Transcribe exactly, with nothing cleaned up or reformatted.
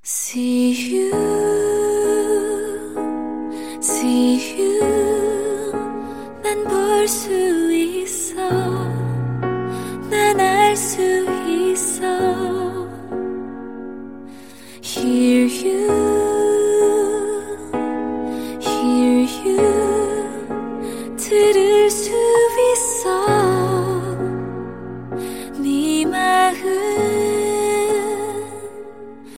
See you, see you. 난 볼 수 있어, 난 알 수 있어. Hear you, hear you. 들을 수